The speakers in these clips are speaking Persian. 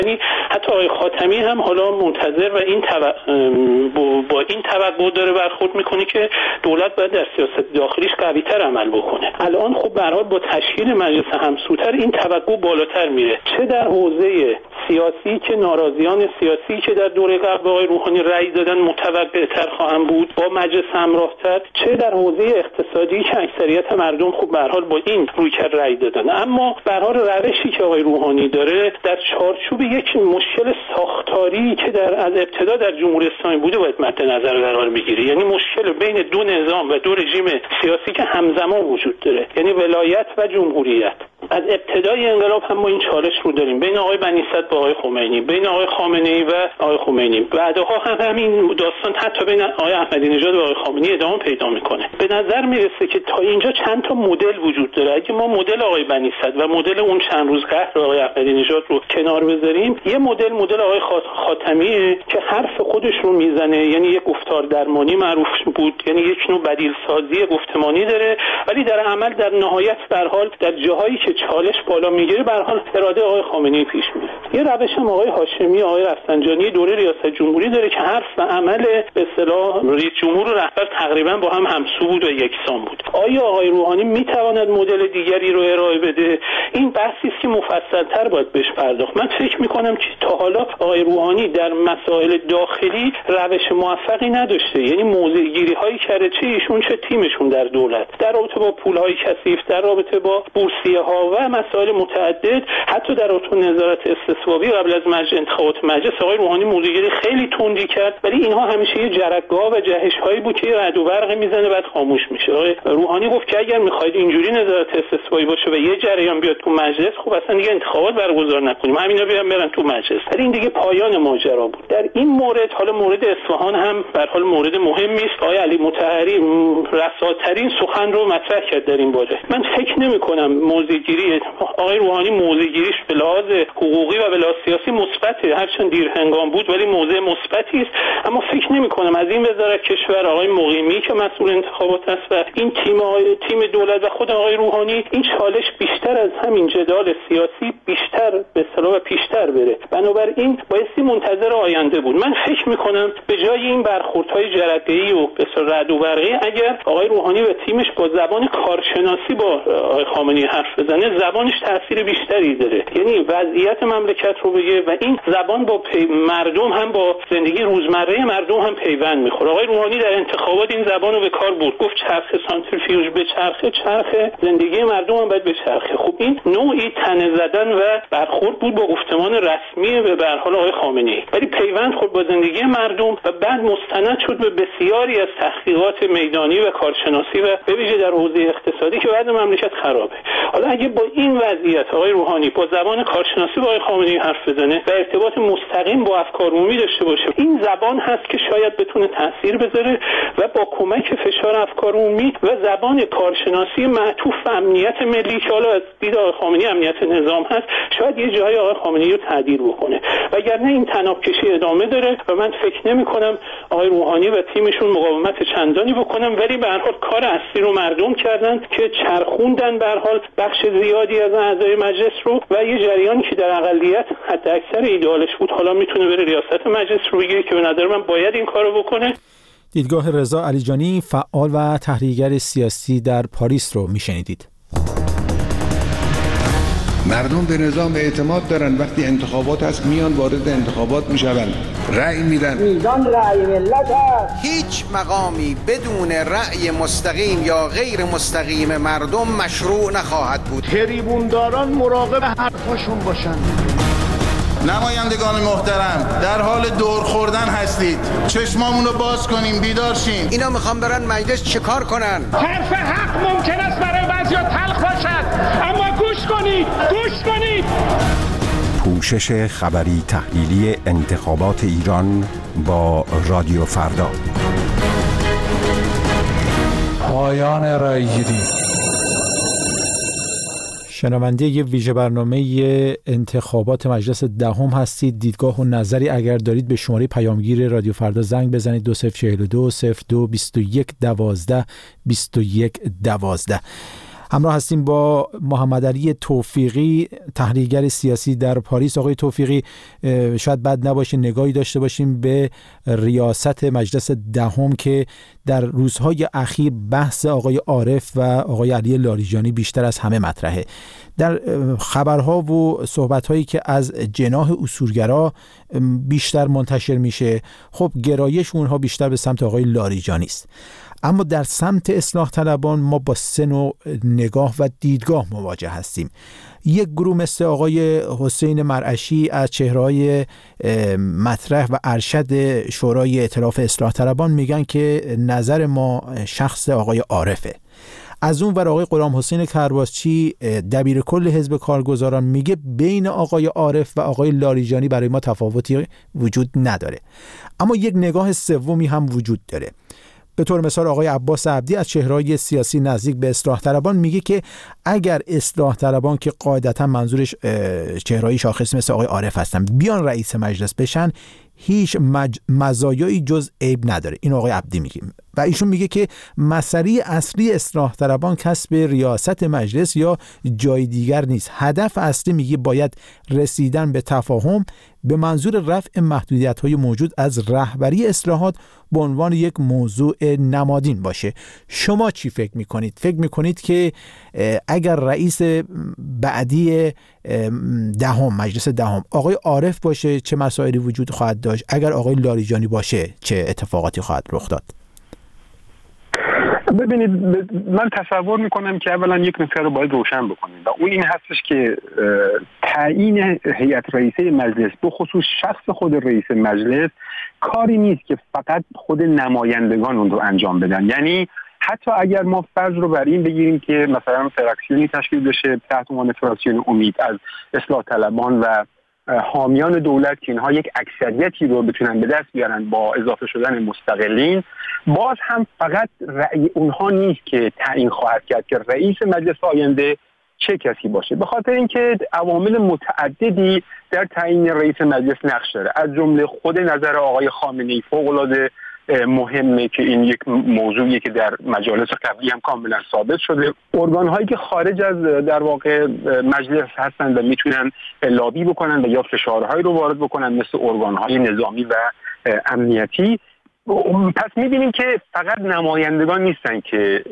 یعنی حتی آقای خاتمی هم حالا منتظر و این با این توقع داره برخورد میکنه که دولت باید در سیاست داخلیش قوی‌تر عمل بکنه. الان خب به هر حال با تشکیل مجلس همسوتر این توقع بالاتر میره، چه در حوزه سیاسی که ناراضیان سیاسی که در دوره قبل آقای روحانی رأی دادن متوقع‌تر خواهند بود با مجلس همراه‌تر، چه در حوزه اقتصادی که اکثریت مردم خب به هر حال با این رویکرد رأی دادن. اما به هر حال روشی که آقای روحانی داره در چارچوب یک مشکل ساختاری که از ابتدا در جمهوری اسلامی بوده باید مد نظر قرار بگیره، یعنی مشکل بین دو نظام و دو رژیم سیاسی که همزمان وجود داره، یعنی ولایت و جمهوریت. از ابتدای انقلاب هم ما این چالش رو داریم بین آقای بنی صدر و آقای خمینی، بین آقای خامنه‌ای و آقای خمینی. بعدها هم همین داستان حتی بین آقای احمدی نژاد و آقای خامنه‌ای ادامه پیدا میکنه. به نظر میرسه که تا اینجا چند تا مدل وجود داره. اگه ما مدل آقای بنی صدر و مدل اون چند روز قهر آقای احمدی نژاد رو کنار بذاریم، یه مدل آقای خاتمیه که حرف خودش رو میزنه، یعنی یک گفتار درمانی معروف بود، یعنی یک نوع بدیل سازی گفتمانی داره، ولی در عمل در نهایت به هر حال در جاهایی که چالش بالا میگیره به هر حال اراده آقای خامنه‌ای پیش میره. یه روش هم آقای هاشمی، آقای رفسنجانی دوره ریاست جمهوری داره که حرف و عمل به اصطلاح رئیس جمهور و رهبر تقریبا با هم همسو بود و یکسان بود. آیا آقای روحانی میتواند مدل دیگری رو ارائه بده؟ این بحثی است که مفصل‌تر باید بهش پرداخت. من فکر می‌کنم که تا حالا آقای روحانی در مسائل داخلی روش موفقی نداشته، یعنی موضع‌گیری‌هایی کرده چه ایشون چه تیمشون در دولت، در رابطه با پول‌های کثیف، در رابطه با بورسیه‌ها و مسائل متعدد، حتی در رابطه نظارت استصوابی قبل از انتخابات مجلس آقای روحانی موضع‌گیری خیلی تندی کرد، ولی اینها همیشه یه جرقه‌ها و جهش‌هایی بود که رعد و برق میزنه بعد خاموش میشه. آقای روحانی گفت که اگر می‌خواید اینجوری نظارت استصوابی باشه و یه جریان بیاد تو مجلس، خب اصلا دیگه انتخابات برگزار نکنیم، همینا برن تو مجلس. ولی این دیگه پایان ماجرا بود. در این مورد، حالا مورد اصفهان هم به هر حال مورد مهمی است. آقای علی مطهری رساترین سخن رو مطرح کرد در این باره. من فکر نمی‌کنم موضع‌گیری آقای روحانی موضع‌گیریش به لحاظ حقوقی و به لحاظ سیاسی مثبته، هرچند دیر هنگام بود ولی موضع مثبتی است. اما فکر نمی‌کنم از این وزارت کشور آقای مقیمی که مسئول انتخابات است و این تیم دولت و خود آقای روحانی این چالش بیشتر از همین جدال سیاسی بیشتر به اصطلاح پیشتر بره. بنابراین بایستی منتظر آینده بود. من فکر می‌کنم به جای این برخوردهای جرقه‌ای و به اصطلاح رعد و برقی، اگر آقای روحانی و تیمش با زبان کارشناسی با آقای خامنه‌ای حرف بزنه، زبانش تاثیر بیشتری داره، یعنی وضعیت مملکت رو بگه و این زبان با مردم هم با زندگی روزمره مردم هم پیوند میخوره. آقای روحانی در انتخابات این زبان رو به کار برد، گفت چرخ سانتریفیوژ به چرخ زندگی مردم هم باید به چرخه. خب این نوعی تنه زدن و برخورد بود با گفتمان رسمی به هر حال آقای خامنه‌ای، ولی پیوند خورد با زندگی مردم و بعد مستند شد به بسیاری از تحقیقات میدانی و کارشناسی و به ویژه در حوزه اقتصادی که بعد مملکت خرابه. حالا اگه با این وضعیت آقای روحانی با زبان کارشناسی با آقای خامنه‌ای حرف بزنه و ارتباط مستقیم با افکار عمومی داشته باشه، این زبان هست که شاید بتونه تاثیر بذاره و با کمک فشار افکار عمومی و زبان کارشناسی معطوف به امنیت ملی که حالا از دید آقای خامنه‌ای امنیت نظام هست، شاید یه جایی آقای خامنه‌ای رو تعدیل بکنه. وگرنه این طناب‌کشی ادامه داره و من فکر نمی‌کنم آقای روحانی و تیمشون مقاومت چندانی بکنن، ولی به هر حال کار اصلی رو مردم کردن که چرخوندن به هر حال بخش زیادی از اعضای مجلس رو و یه جریانی که در اقلیت حد اکثر ایدئالش بود حالا میتونه بره ریاست مجلس رو بگیره که به نظر من باید این کارو بکنه. دیدگاه رضا علیجانی، فعال و تحلیلگر سیاسی در پاریس رو میشنیدید. مردم به نظام اعتماد دارن، وقتی انتخابات هست میان وارد انتخابات میشون، رأی میدن. میدان رأی ملت هست. هیچ مقامی بدون رأی مستقیم یا غیر مستقیم مردم مشروع نخواهد بود. تریبونداران مراقب حرفاشون باشن. نمایندگان محترم، در حال دور خوردن هستید، چشمامون رو باز کنیم، بیدار شیم. اینا میخوام برن مجلس چیکار کنن؟ حرف حق ممکن است برای بعضیا تلخ باشد، اما گوش کنید. پوشش خبری تحلیلی انتخابات ایران با رادیو فردا. پایان رای‌گیری. شنونده یه ویژه برنامه انتخابات مجلس دهم هستید. دیدگاه و نظری اگر دارید به شماره پیامگیر رادیو فردا زنگ بزنید 2042 02 21 12 21 12. همراه هستیم با محمد علی توفیقی، تحلیلگر سیاسی در پاریس. آقای توفیقی، شاید بد نباشه نگاهی داشته باشیم به ریاست مجلس دهم که در روزهای اخیر بحث آقای عارف و آقای علی لاریجانی بیشتر از همه مطرحه. در خبرها و صحبت‌هایی که از جناح اصولگرا بیشتر منتشر میشه، خب گرایش اونها بیشتر به سمت آقای لاریجانی است. اما در سمت اصلاح طلبان ما با سه نوع نگاه و دیدگاه مواجه هستیم. یک گروه مثل آقای حسین مرعشی از چهره‌های مطرح و ارشد شورای ائتلاف اصلاح طلبان میگن که نظر ما شخص آقای عارفه. از اون ور آقای غلام حسین کرباسچی دبیر کل حزب کارگزاران میگه بین آقای عارف و آقای لاریجانی برای ما تفاوتی وجود نداره. اما یک نگاه سومی هم وجود داره. به طور مثال آقای عباس عبدی از چهره‌های سیاسی نزدیک به اصلاح طلبان میگه که اگر اصلاح طلبان که قاعدتا منظورش چهره‌های شاخصی مثل آقای عارف هستن بیان رئیس مجلس بشن، هیچ مزایایی جز عیب نداره. این آقای عبدی میگه و ایشون میگه که مسئله اصلی اصلاح طلبان کسب ریاست مجلس یا جای دیگر نیست. هدف اصلی میگه باید رسیدن به تفاهم به منظور رفع محدودیت‌های موجود از رهبری اصلاحات به عنوان یک موضوع نمادین باشه. شما چی فکر میکنید؟ فکر میکنید که اگر رئیس بعدی مجلس دهم آقای عارف باشه چه مسائلی وجود خواهد داشت؟ اگر آقای لاریجانی باشه چه اتفاقاتی خواهد رخ داد؟ ببینید، من تصور میکنم که اولا یک نکته رو باید روشن بکنیم و اون این هستش که تعیین هیئت رئیسه مجلس به خصوص شخص خود رئیس مجلس کاری نیست که فقط خود نمایندگان اون رو انجام بدن. یعنی حتی اگر ما فرض رو بر این بگیریم که مثلا فراکسیونی تشکیل بشه تحت عنوان فراکسیون امید از اصلاح طلبان و حامیان دولت که اینها یک اکثریتی رو بتونن به دست بیارن با اضافه شدن مستقلین، باز هم فقط رأی اونها نیست که تعیین خواهد کرد که رئیس مجلس آینده چه کسی باشه، به خاطر اینکه عوامل متعددی در تعیین رئیس مجلس نقش داره، از جمله خود نظر آقای خامنه‌ای فوق‌العاده مهمه که این یک موضوعیه که در مجالس قبلی هم کاملا ثابت شده. ارگان هایی که خارج از در واقع مجلس هستن و میتونن لابی بکنن و یا فشارهایی رو وارد بکنن مثل ارگان های نظامی و امنیتی. پس میبینیم که فقط نمایندگان نیستن که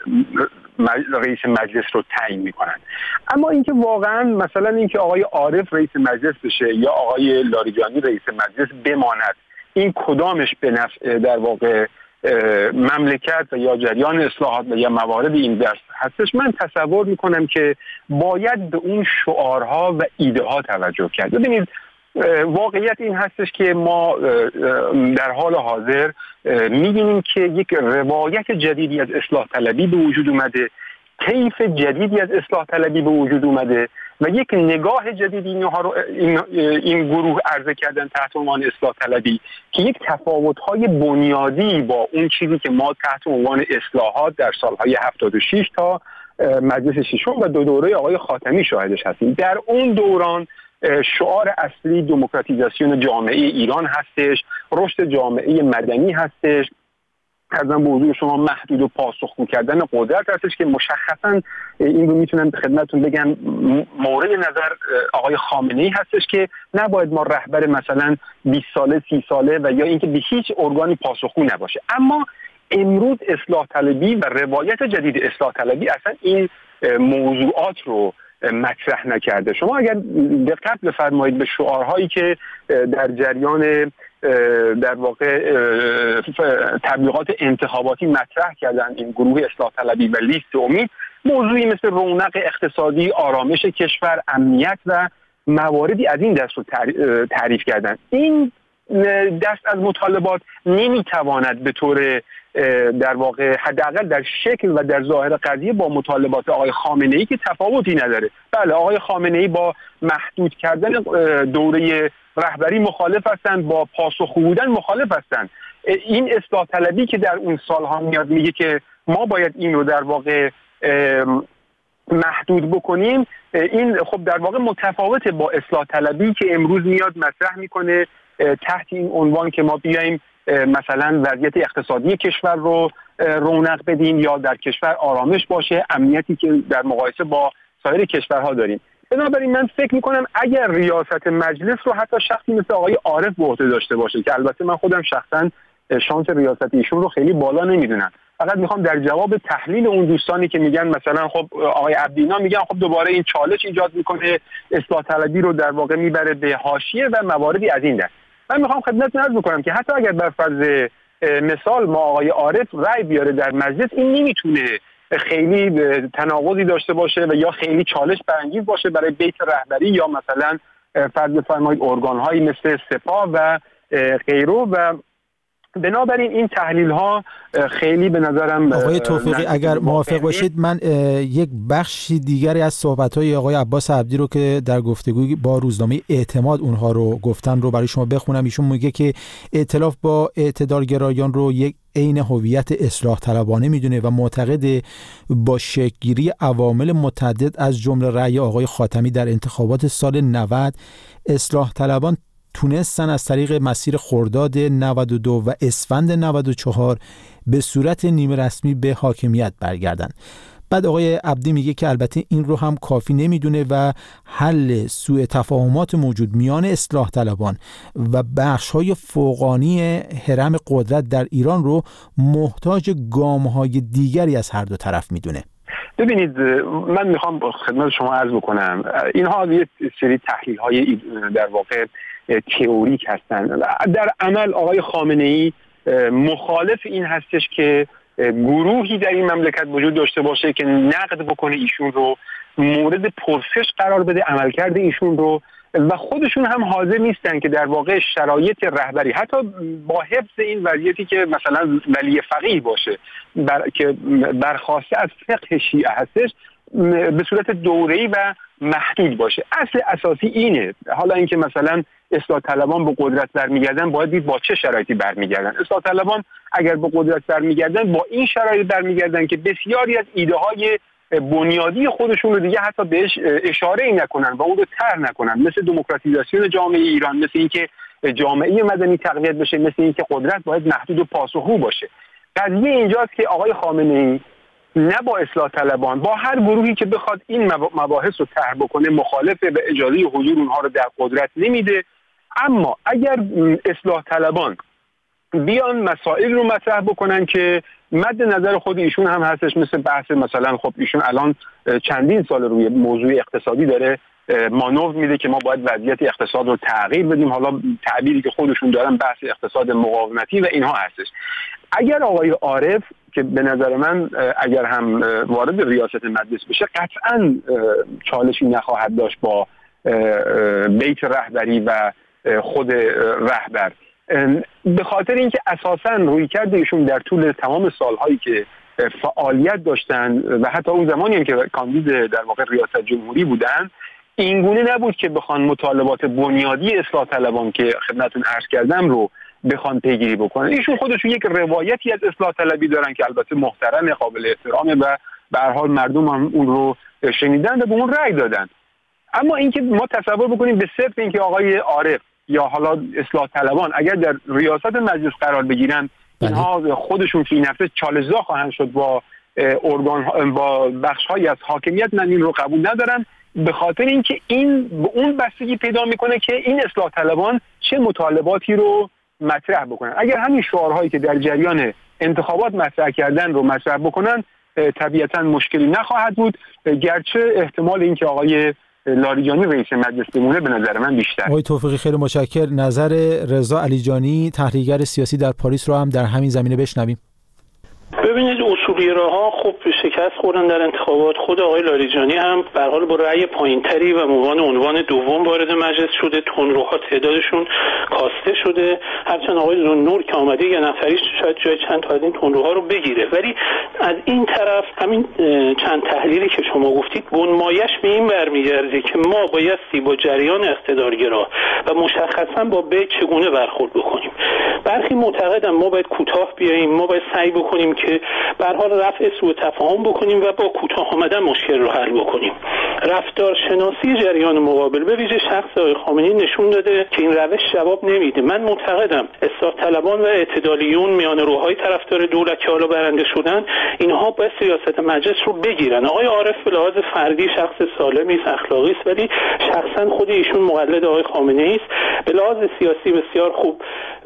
رئیس مجلس رو تعیین میکنن. اما اینکه واقعا مثلا اینکه آقای عارف رئیس مجلس بشه یا آقای لاریجانی رئیس مجلس بماند، این کدامش به نفع در واقع مملکت و یا جریان اصلاحات و یا موارد این درس هستش، من تصور میکنم که باید به اون شعارها و ایده ها توجه کرد. ببینید، واقعیت این هستش که ما در حال حاضر میبینیم که یک روایت جدیدی از اصلاح طلبی به وجود اومده، طیف جدیدی از اصلاح طلبی به وجود اومده و یک نگاه جدیدی این گروه عرضه کردن تحت عنوان اصلاح طلبی که یک تفاوت‌های بنیادی با اون چیزی که ما تحت عنوان اصلاحات در سالهای 76 تا مجلس ششم و دو دوره آقای خاتمی شاهدش هستیم. در اون دوران شعار اصلی دموکراتیزاسیون جامعه ایران هستش، رشد جامعه مدنی هستش، ارزم به حضور شما محدود و پاسخگو کردن قدرت هستش که مشخصا این رو میتونم به خدمتتون بگم مورد نظر آقای خامنه‌ای هستش که نباید ما رهبر مثلا 20 ساله 30 ساله و یا اینکه به هیچ ارگانی پاسخگو نباشه. اما امروز اصلاح طلبی و روایت جدید اصلاح طلبی اصلا این موضوعات رو مطرح نکرده. شما اگر دقت بفرمایید به شعارهایی که در جریان در واقع تبلیغات انتخاباتی مطرح کردن این گروه اصلاح طلبی و لیست امید، موضوعی مثل رونق اقتصادی، آرامش کشور، امنیت و مواردی از این دست رو تعریف کردن. این دست از مطالبات نمیتواند به طور در واقع حداقل در شکل و در ظاهر قضیه با مطالبات آقای خامنه‌ای که تفاوتی نداره. بله، آقای خامنه‌ای با محدود کردن دوره رهبری مخالف هستند، با پاسخگو بودن مخالف هستند. این اصلاح طلبی که در اون سالها میاد میگه که ما باید این رو در واقع محدود بکنیم، این خب در واقع متفاوت با اصلاح طلبی که امروز میاد مطرح میکنه تحت این عنوان که ما بیایم مثلا وضعیت اقتصادی کشور رو رونق بدیم یا در کشور آرامش باشه، امنیتی که در مقایسه با سایر کشورها داریم. بنابراین من فکر میکنم اگر ریاست مجلس رو حتی شخصی مثل آقای عارف به عهده داشته باشه، که البته من خودم شخصا شانس ریاست ایشون رو خیلی بالا نمیدونم، فقط میخوام در جواب تحلیل اون دوستانی که میگن مثلا خب آقای عبدینا میگن خب دوباره این چالش ایجاد میکنه، اصلاح طلبی رو در واقع میبره به حاشیه و مواردی از این دست. من میخوام خدمتتون عرض بکنم که حتی اگر بر فرض مثال ما آقای عارف رأی بیاره در مجلس، این نمیتونه خیلی تناقضی داشته باشه و یا خیلی چالش برانگیز باشه برای بیت رهبری یا مثلا فرض بفرمایید ارگان‌هایی مثل سپاه و غیره. و بنابراین این تحلیل ها خیلی به نظرم آقای توفیقی اگر موافق باشید من یک بخش دیگری از صحبت‌های آقای عباس عبدی رو که در گفتگوی با روزنامه اعتماد اونها رو گفتن رو برای شما بخونم. ایشون میگه که ائتلاف با اعتدالگرایان رو یک عین هویت اصلاح طلبانه میدونه و معتقد با شکل‌گیری عوامل متعدد از جمله رأی آقای خاتمی در انتخابات سال 90 اصلاح طلبان تونستن از طریق مسیر خرداد 92 و اسفند 94 به صورت نیمه رسمی به حاکمیت برگردن. بعد آقای عبدی میگه که البته این رو هم کافی نمیدونه و حل سوء تفاهمات موجود میان اصلاح طلبان و بخش‌های فوقانی هرم قدرت در ایران رو محتاج گام‌های دیگری از هر دو طرف میدونه. ببینید من میخوام خدمت شما عرض بکنم اینها یه سری تحلیل‌های در واقع تئوریک هستن. در عمل آقای خامنه‌ای مخالف این هستش که گروهی در این مملکت وجود داشته باشه که نقد بکنه ایشون رو، مورد پرسش قرار بده عملکرد ایشون رو، و خودشون هم حاضر نیستن که در واقع شرایط رهبری حتی با حفظ این وضعیتی که مثلا ولی فقیه باشه که برخواسته از فقه شیعه هستش به صورت دوره‌ای و محدود باشه. اصل اساسی اینه. حالا اینکه مثلا اصلاح طلبان به قدرت برمیگردن باید دید با چه شرایطی برمیگردن. اصلاح طلبان اگر به قدرت برمیگردن با این شرایط برمیگردن که بسیاری از ایده های بنیادی خودشون رو دیگه حتی بهش اشاره ای نکنن و اون رو طرح نکنن، مثل دموکراتیزاسیون جامعه ایران، مثل اینکه جامعه مدنی تقویت بشه، مثل اینکه قدرت باید محدود و پاسخگو باشه. قضیه اینجاست که آقای خامنه‌ای نه با اصلاح طلبان، با هر گروهی که بخواد این مباحث رو طرح بکنه مخالفه، به اجازه حضور اونها رو در قدرت نمیده. اما اگر اصلاح طلبان بیان مسائل رو مطرح بکنن که مد نظر خود ایشون هم هستش، مثل بحث مثلا خب ایشون الان چندین سال روی موضوع اقتصادی داره مانور میده که ما باید وضعیت اقتصاد رو تغییر بدیم، حالا تعبیری که خودشون دارن بحث اقتصاد مقاومتی و اینها هستش. اگر آقای عارف که به نظر من اگر هم وارد ریاست مجلس بشه قطعاً چالشی نخواهد داشت با بیت رهبری و خود رهبر، به خاطر اینکه اساساً رویکرد ایشون در طول تمام سالهایی که فعالیت داشتن و حتی اون زمانی هم که کاندید در واقع ریاست جمهوری بودن این گونه نبود که بخوان مطالبات بنیادی اصلاح طلبان که خدمتتون عرض کردم رو بخوان پیگیری بکنن. ایشون خودشون یک روایتی از اصلاح طلبی دارن که البته محترم، قابل احترامه و به هر حال مردم هم اون رو شنیدن و به اون رأی دادن. اما اینکه ما تصور بکنیم به صرف اینکه آقای عارف یا حالا اصلاح طلبان اگر در ریاست مجلس قرار بگیرن اینها خودشون فی نفسه چالش‌زا خواهند شد با ارگان با بخش‌هایی از حاکمیت، من این رو قبول ندارم، به خاطر اینکه این به اون بستگی پیدا میکنه که این اصلاح طلبان چه مطالباتی رو مطرح بکنن. اگر همین شعارهایی که در جریان انتخابات مطرح کردن رو مطرح بکنن طبیعتاً مشکلی نخواهد بود، گرچه احتمال اینکه آقای لاریجانی رئیس مجلس بمونه به نظر من بیشتر. آقای توفیقی خیلی متشکر. نظر رضا علیجانی تحلیلگر سیاسی در پاریس رو هم در همین زمینه بشنویم. ببینید اصولگراها خب شکست خوردن در انتخابات. خود آقای لاریجانی هم به هر حال با رأی پایینتری و عنوان دوم وارد مجلس شده، تندروها تعدادشون کاسته شده، هرچند آقای ذوالنور که آمده یه نفری شاید جای چند تا از این تندروها رو بگیره. ولی از این طرف همین چند تحلیلی که شما گفتید بنمایش به این برمیگرده که ما بایستی با جریان اقتدارگرا و مشخصا با بیت چگونه برخورد بکنیم. به برخی معتقدن ما باید کوتاه بیاییم، ما باید سعی بکنیم که به هر حال رفع سوء تفاهم بکنیم و با کوتاه آمدن مشکل رو حل بکنیم. رفتارشناسی جریان مقابل به ویژه شخص آقای خامنه‌ای نشون داده که این روش جواب نمیده. من معتقدم اصلاح طلبان و اعتدالیون، میانه‌روهای طرفدار دولت که حالا برنده شدن، اینها باید سیاست مجلس رو بگیرن. آقای عارف به لحاظ فردی شخص سالمی است، اخلاقی است، ولی شخصا خود ایشون مقلد آقای خامنه‌ای است. به لحاظ سیاسی بسیار خوب،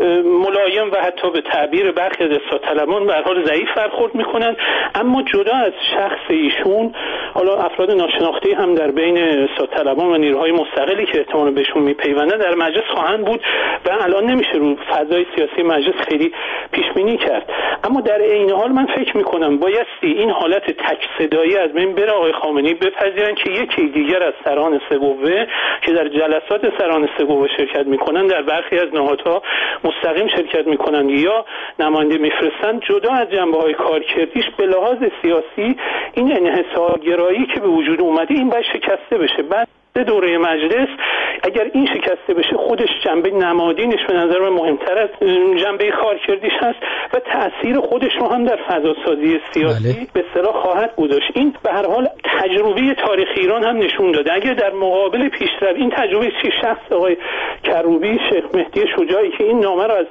ملایم و حتی به تعبیر برخی از اصلاح طلبان به هر حال ضعیف برخورد میکنن. اما جدا از شخص ایشون، حالا افراد ناشناخته هم در بین اصلاح طلبان و نیروهای مستقلی که احتمالاً بهشون میپیوندن در مجلس خواهند بود و الان نمیشه رو فضای سیاسی مجلس خیلی پیش بینی کرد. اما در عین حال من فکر میکنم بایستی این حالت تک صدایی از بین بره. آقای خامنه‌ای بپذیرن که یکی دیگر از سران سه قوه که در جلسات سران سه قوه شرکت میکنن در برخی از نهادها مستقیم شرکت میکنن یا نماینده میفرستن، جدا از جنبه‌های کارکردیش به لحاظ سیاسی این انحصارگرایی که به وجود اومده این باید شکسته بشه. بعد دوره مجلس اگر این شکسته بشه خودش جنبه نمادینش به نظر من مهمتر از جنبه کارکردیش هست و تأثیر خودش رو هم در فضاسازی سیاسی به اصطلاح خواهد گذاشت. این به هر حال تجربه تاریخ ایران هم نشون داده. اگر در مقابل پیشروی این تجربه شخص آقای کروبی، شیخ مهدی شجاعی که این نامه رو از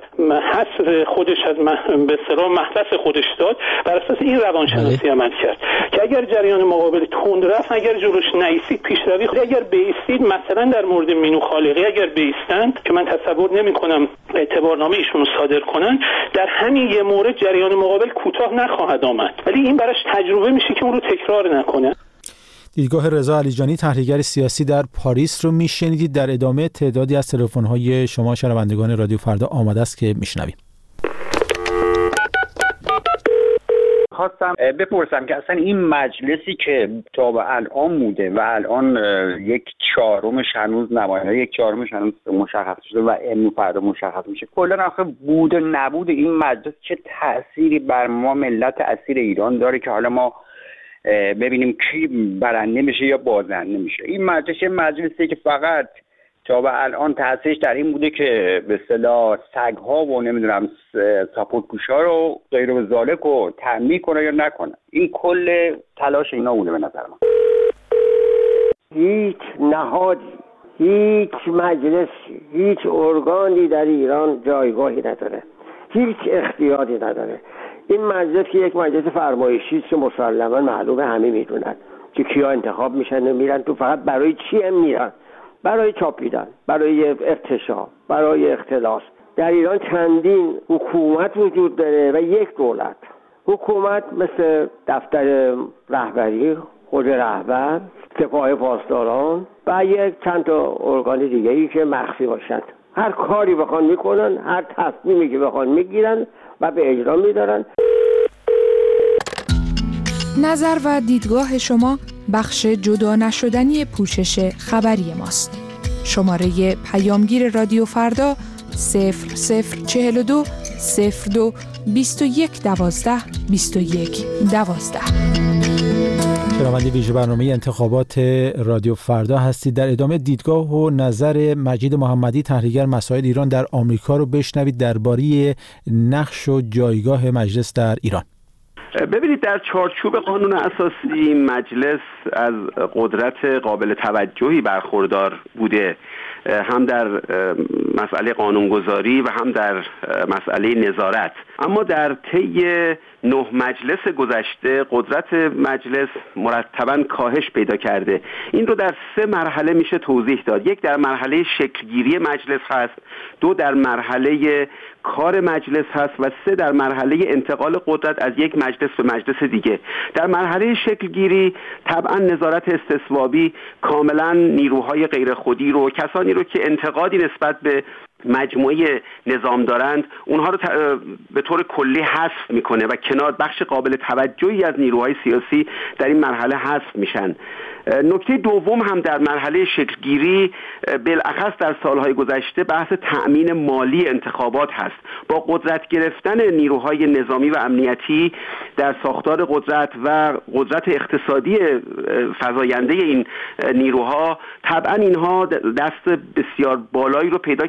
حصر خودش از به اصطلاح محبس خودش داد، بر اساس این روانشناسی عمل کرد که اگر جریان مقابل تند رفت، اگر جلوش نایسید پیشروی، اگر بیستید، مثلا در مورد مینو خالقی اگر بیستند که من تصور نمی‌کنم اعتبارنامه ایشون رو صادر کنن، در همین یه مورد جریان مقابل کوتاه نخواهد آمد، ولی این براش تجربه میشه که اون رو تکرار نکنه. دیدگاه رضا علیجانی، تحلیلگر سیاسی در پاریس رو میشنیدید. در ادامه تعدادی از تلفن‌های شما شنوندگان رادیو فردا آماده است که میشنویم. خواستم بپرسم که اصلا این مجلسی که تا به الان بوده و الان 1/4 هنوز نماینده 1/4 هنوز مشخص شده و امروز فردا مشخص میشه، کلا آخه بود و نبود این مجلس چه تأثیری بر ما ملت اسیر ایران داره که حالا ما ببینیم کی برنده میشه یا بازنده میشه؟ این مجلسی که فقط تا به الان تأثیرش در این بوده که به اصطلاح سگ‌ها و نمیدونم ساپورت‌پوش‌ها رو غیر و ذالک رو تنبیه کنه یا نکنه. این کل تلاش اینا بوده به نظر من. هیچ نهادی، هیچ مجلسی، هیچ ارگانی در ایران جایگاهی نداره، هیچ اختیاری نداره. این مجلس که یک مجلس فرمایشی است که مسلماً معلومه همه میدونن که کیا انتخاب میشن و میرن تو، فقط برای چی هم میرن؟ برای چاپیدن، برای ارتشا، برای اختلاس. در ایران چندین حکومت وجود داره و یک دولت. حکومت مثل دفتر رهبری، خود رهبر، سپاه پاسداران و یک چند تا ارگان دیگه‌ای که مخفی باشند. هر کاری بخوان میکنن، هر تصمیمی که بخوان میگیرن و به اجرا میدارن. نظر و دیدگاه شما بخش جدا نشدنی پوشش خبری ماست. شماره پیامگیر رادیو فردا 0042 02 21 12 21 12. شنونده ویژه برنامه انتخابات رادیو فردا هستید. در ادامه دیدگاه و نظر مجید محمدی، تحلیلگر مسائل ایران در آمریکا رو بشنوید درباره نقش و جایگاه مجلس در ایران. ببینید، در چارچوب قانون اساسی مجلس از قدرت قابل توجهی برخوردار بوده، هم در مسئله قانونگذاری و هم در مسئله نظارت. اما در طی 9 مجلس گذشته قدرت مجلس مرتباً کاهش پیدا کرده. این رو در 3 مرحله میشه توضیح داد. یک در مرحله شکلگیری مجلس هست، 2 در مرحله کار مجلس هست و 3 در مرحله انتقال قدرت از یک مجلس به مجلس دیگه. در مرحله شکلگیری طبعا نظارت استصوابی کاملا نیروهای غیر خودی رو، کسانی رو که انتقادی نسبت به مجموعه نظام دارند، اونها رو به طور کلی حذف میکنه و کنار بخش قابل توجهی از نیروهای سیاسی در این مرحله حذف میشن. نکته دوم هم در مرحله شکلگیری بالاخص در سالهای گذشته بحث تأمین مالی انتخابات هست. با قدرت گرفتن نیروهای نظامی و امنیتی در ساختار قدرت و قدرت اقتصادی فزاینده این نیروها، طبعا اینها دست بسیار بالایی رو پیدا کردن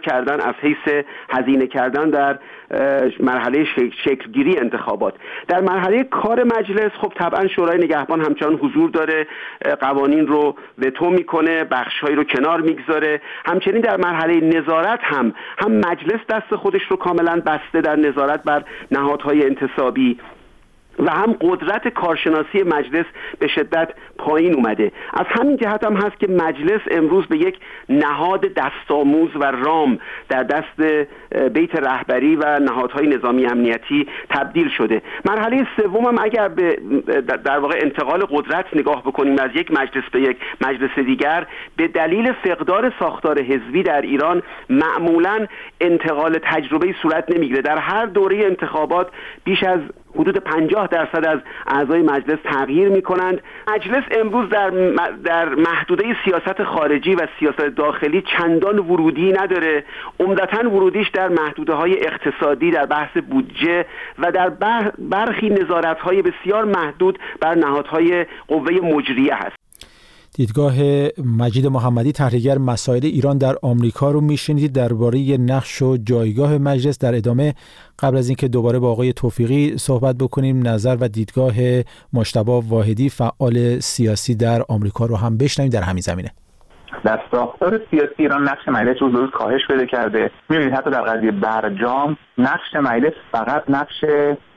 از حیث هزینه کردن در مرحله شکلگیری انتخابات. در مرحله کار مجلس خب طبعا شورای نگهبان همچنان حضور داره، قوانین رو وتو میکنه، بخش‌هایی رو کنار میگذاره. همچنین در مرحله نظارت هم مجلس دست خودش رو کاملا بسته در نظارت بر نهادهای انتصابی و هم قدرت کارشناسی مجلس به شدت پایین اومده. از همین جهت هم هست که مجلس امروز به یک نهاد دستآموز و رام در دست بیت رهبری و نهادهای نظامی امنیتی تبدیل شده. مرحله سوم هم اگر به در واقع انتقال قدرت نگاه بکنیم از یک مجلس به یک مجلس دیگر، به دلیل فقدار ساختار حزبی در ایران معمولاً انتقال تجربه صورت نمیگیره. در هر دوره انتخابات بیش از حدود 50% از اعضای مجلس تغییر می‌کنند. مجلس امروز در محدوده سیاست خارجی و سیاست داخلی چندان ورودی نداره. عمدتاً ورودیش در محدوده‌های اقتصادی، در بحث بودجه و در برخی نظارت‌های بسیار محدود بر نهادهای قوه مجریه هست. دیدگاه مجید محمدی، تحلیلگر مسائل ایران در آمریکا رو میشنید درباره نقش و جایگاه مجلس. در ادامه قبل از اینکه دوباره با آقای توفیقی صحبت بکنیم، نظر و دیدگاه مجتبی واحدی فعال سیاسی در آمریکا رو هم بشنویم در همین زمینه. در ساختار سیاسی ایران نقش مجلس روز کاهش پیدا کرده. می‌بینید حتی در قضیه برجام نقش مجلس فقط نقش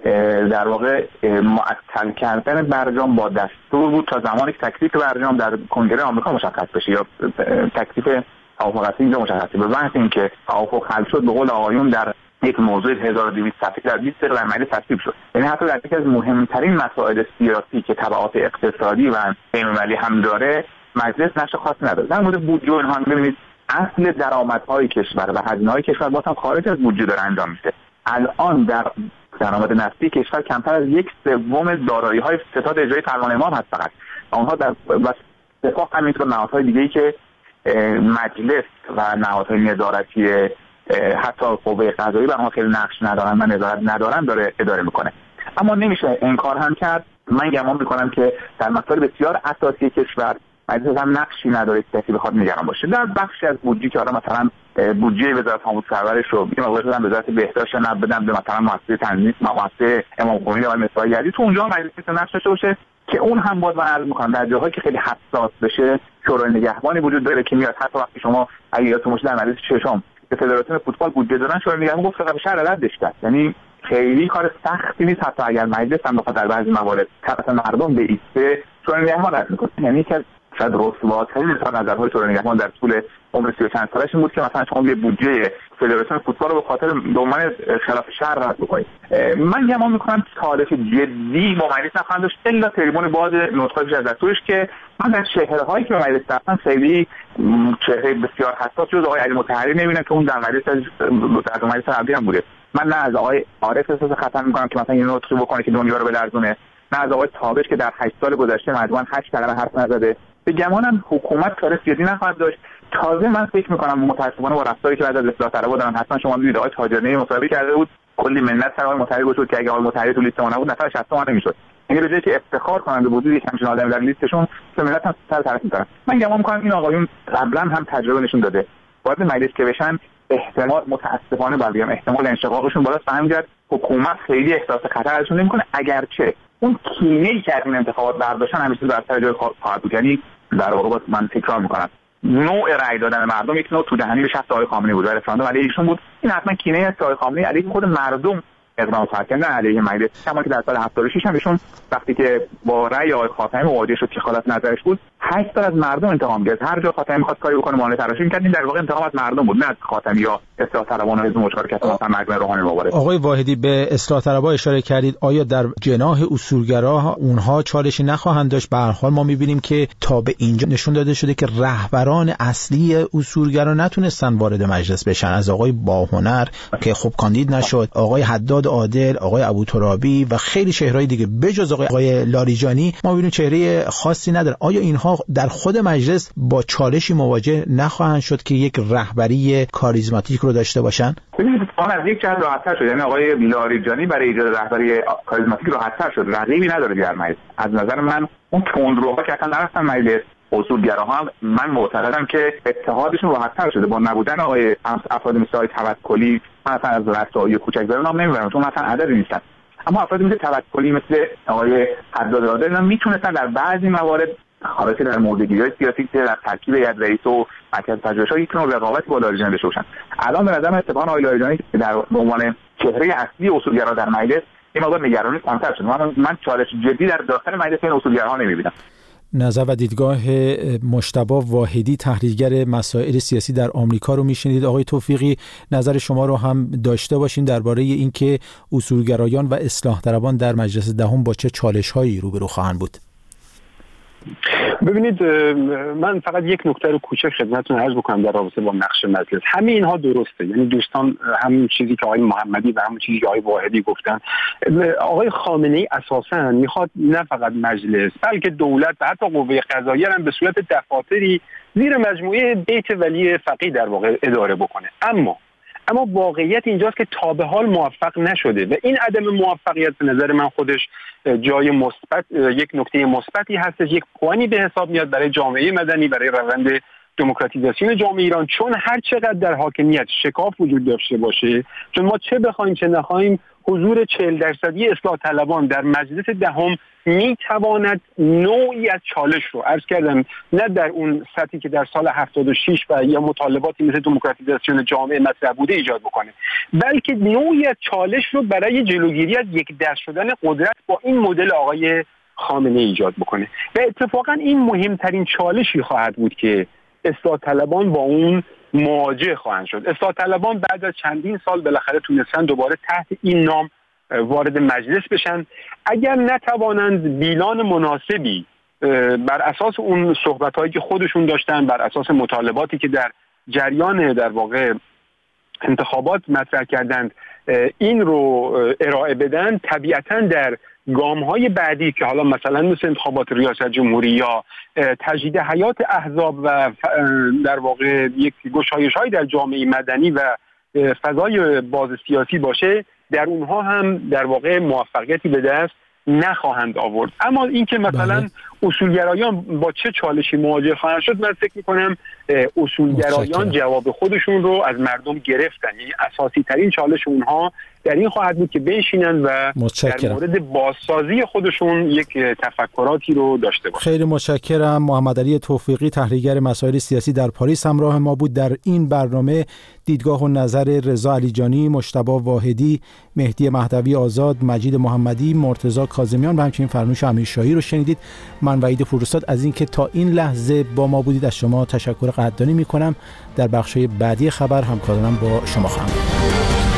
در واقع معطل کردن برجام با دستور بود تا زمانی که تکلیف برجام در کنگره آمریکا مشخص بشه یا تکلیف توافق اصلی اینجا مشخص بشه. به محض اینکه توافق حل شد، به قول آقایون در یک موضوع 1200 صفحه‌ای در 20 دقیقه در مجلس تصویب شد. یعنی حتی در یکی از مهمترین مسائل سیاسی که تبعات اقتصادی و بین‌المللی هم داره، مجلس نقش خاصی نداره. در مورد بودجه اینها ببینید اصل درآمدهای کشور و هزینه‌های کشور باز هم خارج از بودجه داره انجام میشه. الان در درآمد نفتی کشور کمتر از 1/3 دارایی‌های ستاد اجرایی فرمان امام هست فقط. اونها در اتفاق همینطور نهادهای دیگه‌ای که مجلس و نهادهای نظارتی حتی قوه قضایی و آنها خیلی نقش ندارن و نظارت ندارن داره اداره میکنه. اما نمیشه انکار هم کرد. من گمان میکنم که در مسائل بسیار اساسی کشور مجلس هم نقشی نداره که کسی بخواد نگران باشه. در بخشی از بودجه که مثلا بودجه وزارت امور پرورش رو یه موقع شدن وزارت بهداشت بدن به مثلا مؤسسه تنظیم مؤسسه امام خمینی و مصباح یزدی، تو اونجا مجلس نقش داشته باشه که اون هم باز من عرض میکنم در جاهایی که خیلی حساس بشه شورای نگهبانی وجود داره که میاد. حتی وقتی شما اگه یادتون باشه در مجلس ششم که فدراسیون فوتبال بودجه دادن، شورای نگهبان گفت فقط شهر ردش کرد. یعنی خیلی کار سختی نیست حتی اگر مجلس هم بخواد در بعضی موارد مثلا مردم به ایسته شورای نگهبان رد میکنه. یعنی که شاید رسواترین نظرهای شورای نگهبان در طول عمر 30 چند سالش این بود که مثلا شما یه بودجه فدراسیون فوتبال رو به خاطر به عنوان خلاف شرع رد بکنید. من گمان میکنم تاریخ جدی با مجلس نخواهند داشت الا تریبون باز نطقی از دستورش که من در چهره‌هایی که به مجلس رفتن خیلی چهره بسیار حساس جز آقای علی مطهری نمیبینم که اون در مجلس قبلی هم بوده. من نه از آقای عارف احساس خطر میکنم که مثلا یه نطقی بکنه که دنیا رو بلرزونه، نه از آقای تابش که در 8 سال گذشته مجموعاً 8 کلمه حرف نزده. به گمانم حکومت کار سیاسی نخواهد داشت. تازه من فکر میکنم متأسفانه با رفتاری که بعد از اصلاح طلبها دارن، حتما شما می‌دید آقای تاجرنی مصاحبه کرده بود کلی منت سر آقای مطهری گفت که اگه آقای مطهری تو لیست ما نبود نفر 60 ما نمیشد. یعنی به جای که افتخار کنند به وجود یک همچین آدمی در لیستشون به ملت هم سر طرف می‌کنن. من گمان می‌کنم این آقایون قبلا هم تجربه نشون داده وارد مجلس که بشن احتمال متأسفانه بگم احتمال انشقاقشون بالاست. فهمیدن حکومت خیلی احساس خطر ازشون نمی‌کنه، اگرچه اون کینه‌ای که از این انتخابات برداشتن همیشه در سر جای خواهد بود. یعنی در واقع من تکرار می‌کنم نوع رأی دادن مردم یک نوع تو دهنی به شخص آقای خامنه‌ای بود و رفراندوم علیه ایشون بود. این حتما کینه است آقای خامنه‌ای علیه خود مردم اقدام کرد نه علیه مجلس. کما که در سال 76 هم ایشون وقتی که با رأی آقای خاتمی مواجه شد که خلاص نظرش بود 8 سال از مردم انتقام گرفت. هر جا خاتمی می‌خواست کاری بکنه معامله تراشی می‌کرد. این در واقع انتقام از مردم بود، نه از خاتمی یا اصلاح طلبان و حزب مشارکت مثلا مجمع روحانی مبارک. آقای واحدی به اصلاح طلبها اشاره کردید. آیا در جناح اصولگرا اونها چالشی نخواهند داشت؟ به هر حال ما می‌بینیم که تا به اینجا نشون داده شده که رهبران اصلی اصولگرا نتونستن وارد مجلس بشن، از آقای باهنر که خب کاندید نشد، آقای حداد عادل، آقای ابوترابی و خیلی چهرهای دیگه بجز آقای لاریجانی ما می‌بینیم چهره خاصی نداره. آیا اینها در خود مجلس با چالشی مواجه نخواهند شد که یک رهبری کاریزماتیک رو داشته باشن؟ ببینید آن از یک جهت راحت‌تر شد. یعنی آقای لاریجانی برای ایجاد رهبری کاریزماتیک راحت‌تر شد، رقیبی نداره در مجلس. از نظر من اون تندروها که اصلا نرفتن مجلس اصولگراها هم من معتقدم که اتحادشون راحت‌تر شده با نبودن آقای افراد مثل آقای توکلی. مثلا از رسایی کوچک‌زاده نام نمیبرم چون مثلا عددی نیستن، اما افراد مثل توکلی مثل آقای حدادزاده اینا میتونستن در بعضی موارد خاصه در موردگیری‌های سیاسی در ترکیب هیئت رئیس و مرکز پژوهش‌ها یک نوع رقابتی با لاریجانی داشته باشن. الان به نظر من اتفاقا آقای لاریجانی در به عنوان چهره اصلی اصولگرا در مجلس این موضوع نگرانی کمتر شد. من چالش جدی در داخل مجلس این اصولگراها نمی‌بینم. نظر و دیدگاه مجتبی واحدی تحلیلگر مسائل سیاسی در آمریکا رو میشنید. آقای توفیقی، نظر شما رو هم داشته باشیم درباره اینکه اصولگرایان و اصلاح طلبان در مجلس دهم با چه چالش‌هایی روبرو خواهند بود. ببینید، من فقط یک نکته رو کوچک خدمتتون عرض بکنم در رابطه با نقش مجلس. همه اینها درسته، یعنی دوستان همین چیزی که آقای محمدی و همین چیزی که آقای واحدی گفتن. آقای خامنه‌ای اساساً میخواد نه فقط مجلس بلکه دولت و حتی قوه قضاییه هم به صورت دفاتری زیر مجموعه بیت ولی فقیه در واقع اداره بکنه. اما واقعیت اینجاست که تا به حال موفق نشده و این عدم موفقیت به نظر من خودش جای مثبت، یک نکته مثبتی هستش، یک پوانی به حساب میاد برای جامعه مدنی، برای روند دموکراتیزاسیون جامعه ایران. چون هر چقدر در حاکمیت شکاف وجود داشته باشه، چون ما چه بخوایم چه نخوایم، حضور 40% اصلاح طلبان در مجلس دهم میتواند نوعی از چالش رو، عرض کردم نه در اون سطحی که در سال 76 و یا مطالباتی مثل دموکراتیزاسیون جامعه مطرح بوده ایجاد بکنه، بلکه نوعی از چالش رو برای جلوگیری از یک دست شدن قدرت با این مدل آقای خامنه‌ای ایجاد بکنه. و اتفاقا این مهمترین چالشی خواهد بود که اصلاح طلبان با اون مواجه خواهند شد. اصلاح طلبان بعد از چندین سال بالاخره تونستن دوباره تحت این نام وارد مجلس بشن. اگر نتوانند بیلان مناسبی بر اساس اون صحبت‌هایی که خودشون داشتن، بر اساس مطالباتی که در جریان در واقع انتخابات مطرح کردند این رو ارائه بدن، طبیعتاً در گام‌های بعدی که حالا مثلا مثل انتخابات ریاست جمهوری یا تجدید حیات احزاب و در واقع یک گشایش‌های در جامعه مدنی و فضای باز سیاسی باشه، در اونها هم در واقع موفقیتی به دست نخواهند آورد. اما اینکه مثلا اصولگرایان با چه چالشی مواجه خواهند شد، من فکر می‌کنم اصولگرایان جواب خودشون رو از مردم گرفتن. یعنی اساسی ترین چالش اونها در این خواهد بود که بنشینن و در مورد بازسازی خودشون یک تفکراتی رو داشته باشن. خیلی متشکرم. محمد علی توفیقی تحلیلگر مسائل سیاسی در پاریس همراه ما بود در این برنامه. دیدگاه و نظر رضا علیجانی، مجتبی واحدی، مهدی مهدوی آزاد، مجید محمدی، مرتضی کاظمیان و همچنین فرنوش امیرشاهی رو شنیدید. من وحید پوروستاد از اینکه تا این لحظه با ما بودید از شما تشکر قدردانی می‌کنم. در بخش‌های بعدی خبر همکارانم با شما خواهم بود.